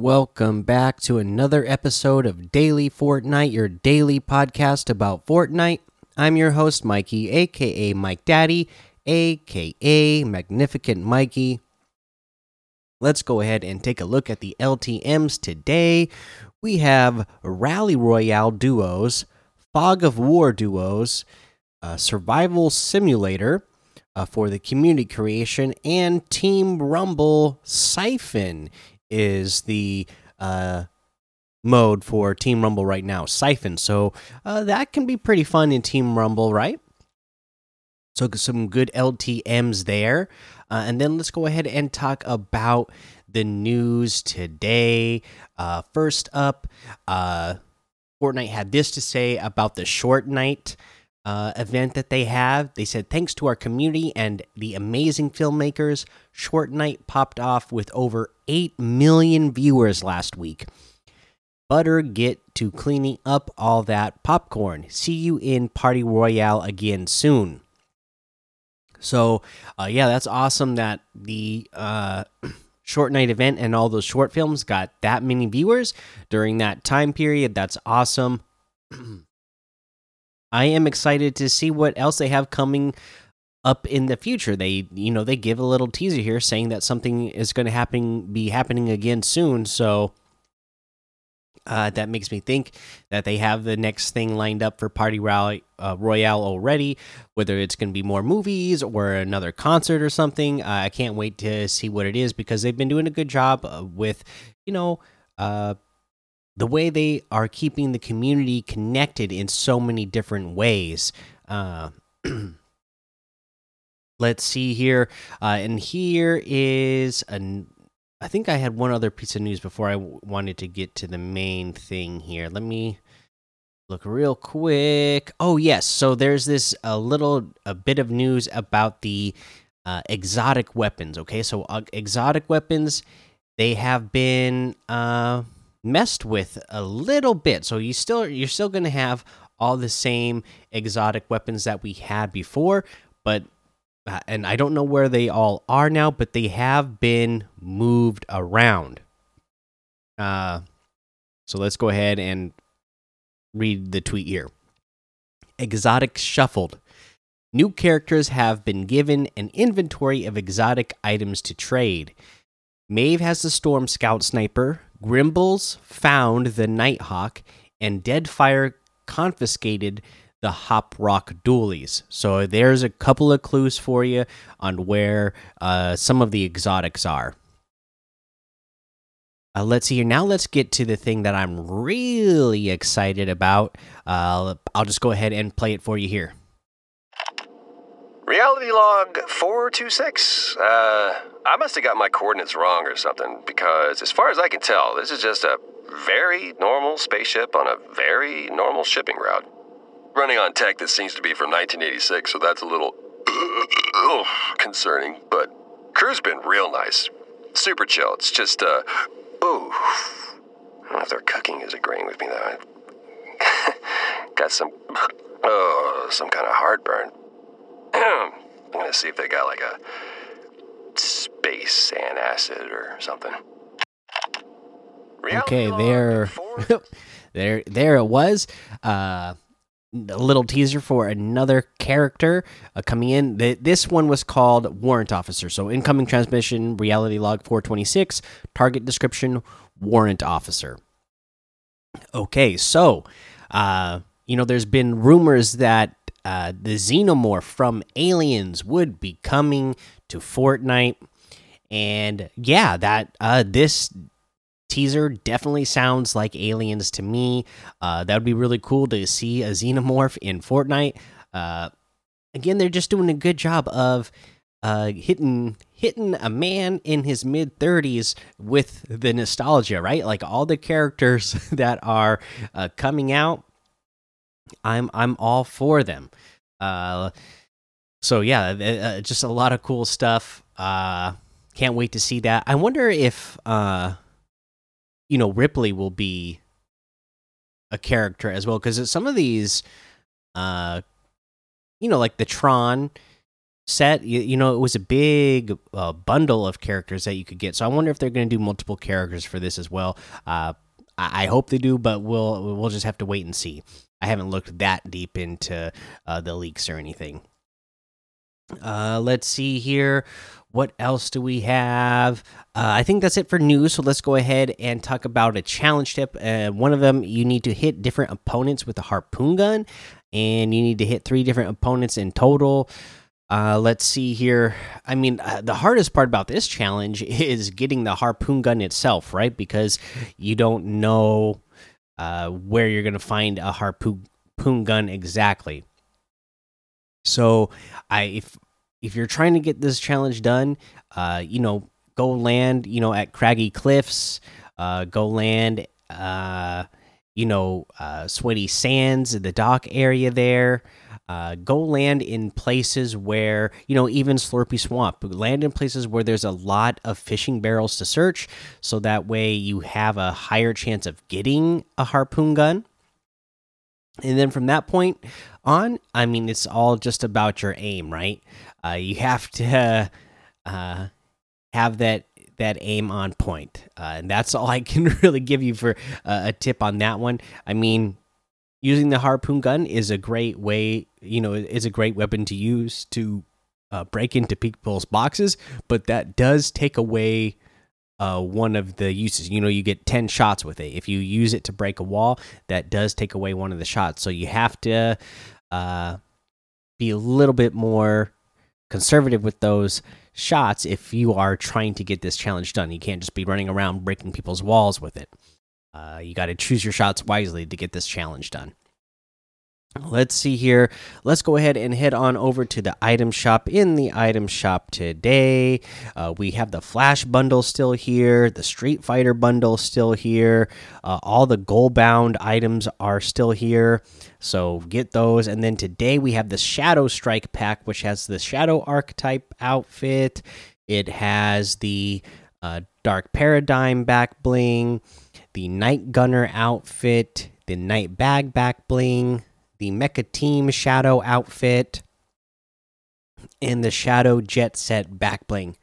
Welcome back to another episode of Daily Fortnite, your daily podcast about Fortnite. I'm your host, Mikey, aka Mike Daddy, aka Magnificent Mikey. Let's go ahead and take a look at the LTMs today. We have Rally Royale duos, Fog of War duos, Survival Simulator for the community creation, and Team Rumble Siphon is the mode for Team Rumble right now, Siphon. So that can be pretty fun in Team Rumble, right? So some good LTMs there. And then let's go ahead and talk about the news today. First up, Fortnite had this to say about the Short Night event that they have. They said, thanks to our community and the amazing filmmakers, Short Night popped off with over 8 million viewers last week. Butter get to cleaning up all that popcorn. See you in Party Royale again soon. So, yeah, that's awesome that the Short Night event and all those short films got that many viewers during that time period. That's awesome. I am excited to see what else they have coming up in the future. They give a little teaser here saying that something is going to be happening again soon. So that makes me think that they have the next thing lined up for Party Royale already. Whether it's going to be more movies or another concert or something, I can't wait to see what it is because they've been doing a good job with, the way they are keeping the community connected in so many different ways. Let's see here. And here is I think I had one other piece of news before I wanted to get to the main thing here. Let me look real quick. Oh, yes. So there's this a bit of news about the exotic weapons. Okay, so exotic weapons, they have been messed with a little bit. So you're still going to have all the same exotic weapons that we had before, but and I don't know where they all are now, but they have been moved around. So let's go ahead and read the tweet here. Exotic shuffled. New characters have been given an inventory of exotic items to trade. Maeve has the Storm Scout Sniper, Grimbles found the Nighthawk, and Deadfire confiscated the Hop Rock Dualies. So there's a couple of clues for you on where some of the exotics are. Let's see here. Now let's get to the thing that I'm really excited about. I'll just go ahead and play it for you here. Reality log 426. I must have got my coordinates wrong or something, because as far as I can tell, this is just a very normal spaceship on a very normal shipping route. Running on tech that seems to be from 1986, so that's a little concerning, but crew's been real nice. Super chill. It's just, I don't know if their cooking is agreeing with me, though. Got some kind of heartburn. I'm gonna see if they got like a space antacid or something. Okay, there it was. A little teaser for another character coming in. This one was called Warrant Officer. So incoming transmission, reality log 426, target description, Warrant Officer. Okay, so there's been rumors that the Xenomorph from Aliens would be coming to Fortnite, and yeah, that this teaser definitely sounds like Aliens to me. That would be really cool to see a Xenomorph in Fortnite. Again, they're just doing a good job of hitting a man in his mid-30s with the nostalgia, right? Like all the characters that are coming out, I'm all for them. So yeah, just a lot of cool stuff. Can't wait to see that. I wonder if Ripley will be a character as well, because some of these like the Tron set, you know, it was a big bundle of characters that you could get. So I wonder if they're going to do multiple characters for this as well. I hope they do, but we'll just have to wait and see. I haven't looked that deep into the leaks or anything. Let's see here. What else do we have? I think that's it for news. So let's go ahead and talk about a challenge tip. One of them, you need to hit different opponents with a harpoon gun, and you need to hit 3 different opponents in total. Let's see here. I mean, the hardest part about this challenge is getting the harpoon gun itself, right? Because you don't know where you're going to find a harpoon gun exactly. So, if you're trying to get this challenge done, you know, go land, you know, at Craggy Cliffs, go land, you know, Sweaty Sands, the dock area there. Go land in places where, you know, even Slurpy Swamp. Land in places where there's a lot of fishing barrels to search, so that way you have a higher chance of getting a harpoon gun. And then from that point on, I mean, it's all just about your aim, right? You have to have that aim on point, and that's all I can really give you for a tip on that one. I mean, using the harpoon gun is a great way, you know, is a great weapon to use to break into people's boxes, but that does take away one of the uses. You know, you get 10 shots with it. If you use it to break a wall, that does take away one of the shots. So you have to be a little bit more conservative with those shots if you are trying to get this challenge done. You can't just be running around breaking people's walls with it. You got to choose your shots wisely to get this challenge done. Let's see here. Let's go ahead and head on over to the item shop. In the item shop today, we have the Flash bundle still here, the Street Fighter bundle still here, all the goal-bound items are still here, so get those. And then today we have the Shadow Strike pack, which has the Shadow Archetype outfit. It has the Dark Paradigm back bling, the Night Gunner outfit, the Night Bag back bling, the Mecha Team Shadow outfit, and the Shadow Jet Set back bling.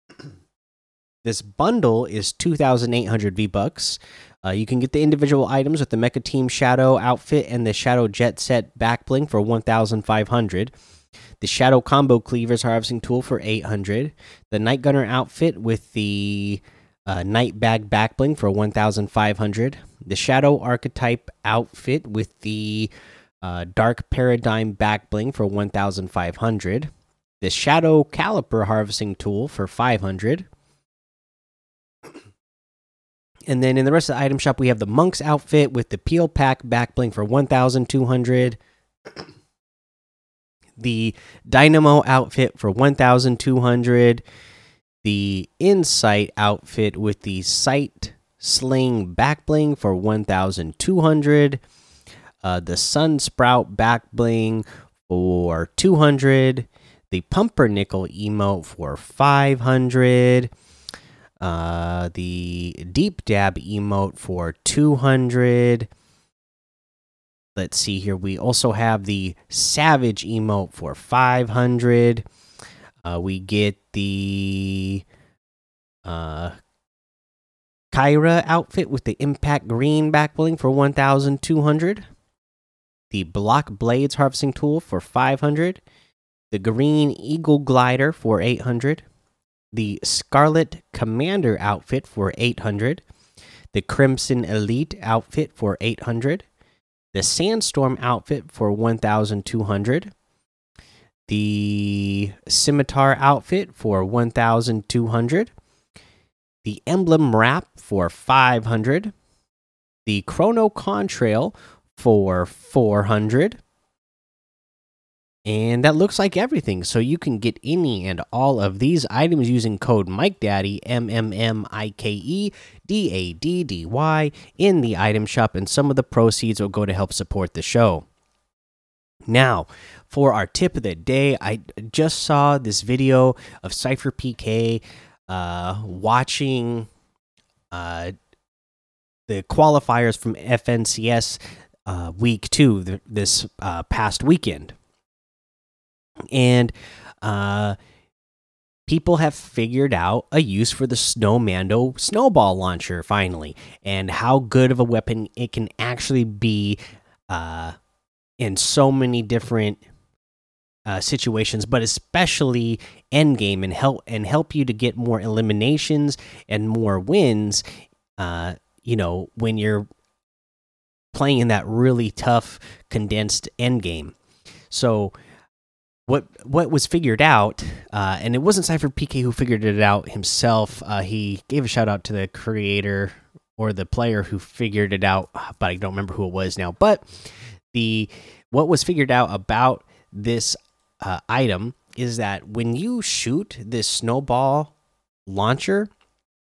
This bundle is 2,800 V-Bucks. You can get the individual items with the Mecha Team Shadow outfit and the Shadow Jet Set back bling for 1,500. The Shadow Combo Cleavers Harvesting Tool for 800. The Night Gunner outfit with the Night Bag back bling for 1,500. The Shadow Archetype outfit with the Dark Paradigm back bling for 1,500. The Shadow Caliper Harvesting Tool for 500. And then in the rest of the item shop, we have the Monk's outfit with the Peel Pack back bling for 1,200. The Dynamo outfit for 1,200. The Insight outfit with the Sight Sling back bling for 1,200. The Sunsprout back bling for 200. The Pumpernickel emote for 500. The Deep Dab emote for 200. Let's see here. We also have the Savage emote for 500. We get the Kyra outfit with the Impact Green back bling for 1,200. The Block Blades Harvesting Tool for 500. The Green Eagle Glider for 800. The Scarlet Commander outfit for 800. The Crimson Elite outfit for 800. The Sandstorm outfit for 1,200. The Scimitar outfit for 1,200. The Emblem Wrap for 500. The Chrono Contrail for 400. And that looks like everything. So you can get any and all of these items using code MikeDaddy, MMMIKEDADDY, in the item shop, and some of the proceeds will go to help support the show. Now, for our tip of the day, I just saw this video of Cypher PK watching the qualifiers from FNCS week 2 this past weekend. And people have figured out a use for the Snowmando snowball launcher finally, and how good of a weapon it can actually be in so many different situations, but especially end game, and help you to get more eliminations and more wins. When you're playing in that really tough condensed end game. So what was figured out, and it wasn't Cypher PK who figured it out himself. He gave a shout out to the creator or the player who figured it out, but I don't remember who it was now. But what was figured out about this item is that when you shoot this snowball launcher,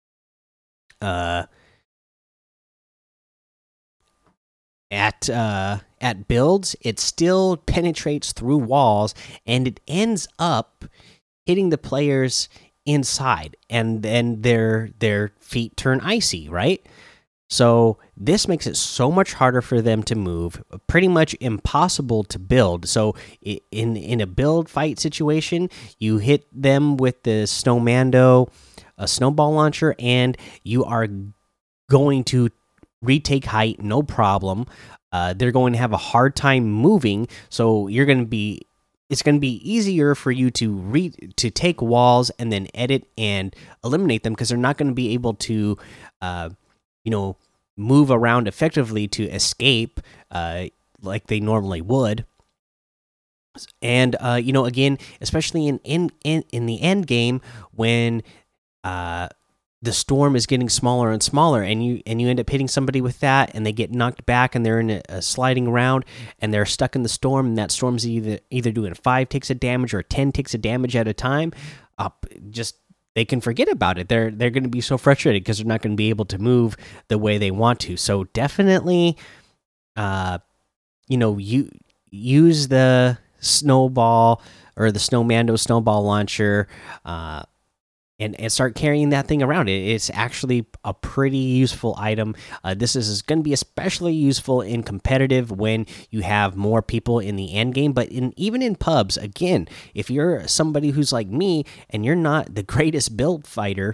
at builds, it still penetrates through walls, and it ends up hitting the players inside, and then their feet turn icy, right? So this makes it so much harder for them to move, pretty much impossible to build. So in a build fight situation, you hit them with the Snowmando, a snowball launcher, and you are going to retake height, no problem. They're going to have a hard time moving, so it's going to be easier for you to take walls and then edit and eliminate them, because they're not going to be able to move around effectively to escape like they normally would. And again, especially in the end game, when the storm is getting smaller and smaller, and you end up hitting somebody with that, and they get knocked back, and they're in a sliding round, and they're stuck in the storm, and that storm's either doing 5 ticks of damage or 10 ticks of damage at a time. They can forget about it. They're going to be so frustrated because they're not going to be able to move the way they want to. So definitely, you use the snowball or the Snowmando snowball launcher, and start carrying that thing around. It's actually a pretty useful item. This is going to be especially useful in competitive when you have more people in the end game. But even in pubs, again, if you're somebody who's like me and you're not the greatest build fighter,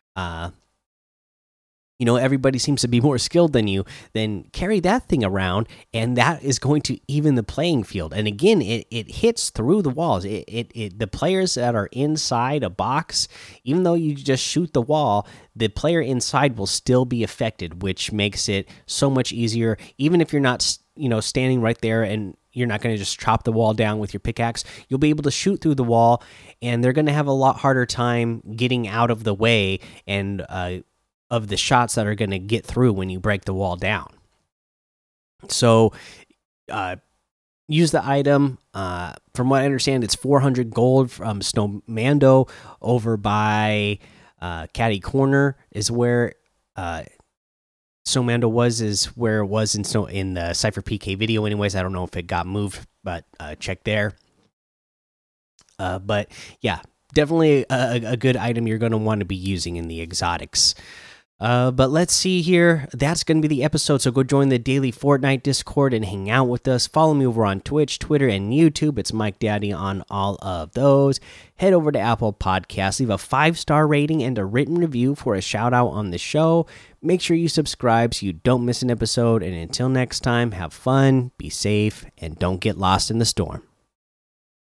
everybody seems to be more skilled than you, then carry that thing around, and that is going to even the playing field. And again, it hits through the walls. The players that are inside a box, even though you just shoot the wall, the player inside will still be affected, which makes it so much easier. Even if you're not standing right there and you're not going to just chop the wall down with your pickaxe, you'll be able to shoot through the wall, and they're going to have a lot harder time getting out of the way and of the shots that are going to get through when you break the wall down. So use the item. From what I understand, it's 400 gold from Snowmando. Over by Caddy Corner is where Snowmando was, is where it was in the Cypher PK video anyways. I don't know if it got moved, but check there. But yeah, definitely a good item you're going to want to be using in the exotics. But let's see here. That's going to be the episode. So go join the daily Fortnite Discord and hang out with us. Follow me over on Twitch, Twitter, and YouTube. It's Mike Daddy on all of those. Head over to Apple Podcasts. Leave a 5-star rating and a written review for a shout out on the show. Make sure you subscribe so you don't miss an episode. And until next time, have fun, be safe, and don't get lost in the storm.